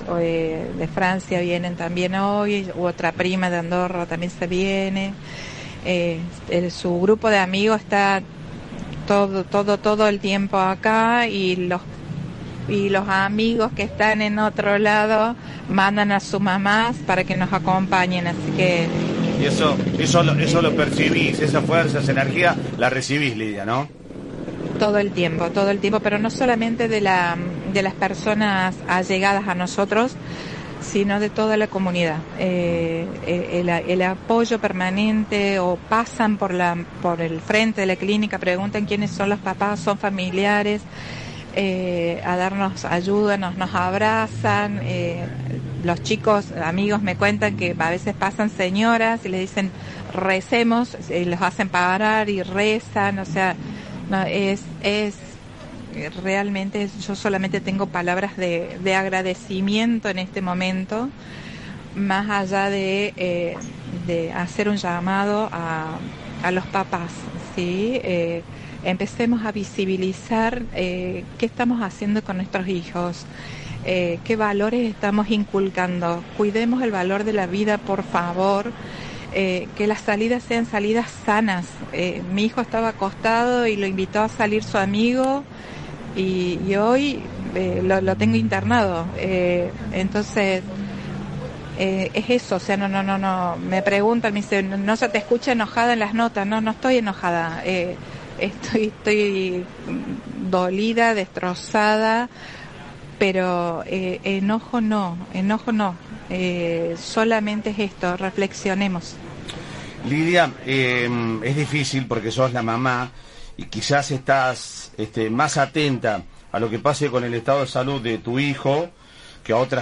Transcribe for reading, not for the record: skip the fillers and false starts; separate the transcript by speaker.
Speaker 1: de Francia vienen también hoy, otra prima de Andorra también se viene. Su grupo de amigos está todo el tiempo acá, y los amigos que están en otro lado mandan a sus mamás para que nos acompañen, así que...
Speaker 2: Y eso lo percibís, esa fuerza, esa energía, la recibís, Lidia, ¿no?
Speaker 1: Todo el tiempo, pero no solamente de las personas allegadas a nosotros, sino de toda la comunidad. El apoyo permanente, o pasan por el frente de la clínica, preguntan quiénes son los papás, son familiares, a darnos ayuda, nos abrazan. Los chicos, amigos, me cuentan que a veces pasan señoras y les dicen recemos, y los hacen parar y rezan, o sea, no, es realmente, yo solamente tengo palabras de agradecimiento en este momento, más allá de hacer un llamado a los papás, ¿sí? Empecemos a visibilizar qué estamos haciendo con nuestros hijos, qué valores estamos inculcando. Cuidemos el valor de la vida, por favor. Que las salidas sean salidas sanas. Mi hijo estaba acostado y lo invitó a salir su amigo, y hoy lo tengo internado. Entonces es eso, o sea, no, me preguntan, me dicen, no se te escucha enojada en las notas. No estoy enojada, estoy dolida, destrozada, pero enojo no, solamente es esto, reflexionemos.
Speaker 2: Lidia, es difícil porque sos la mamá y quizás estás más atenta a lo que pase con el estado de salud de tu hijo que a otras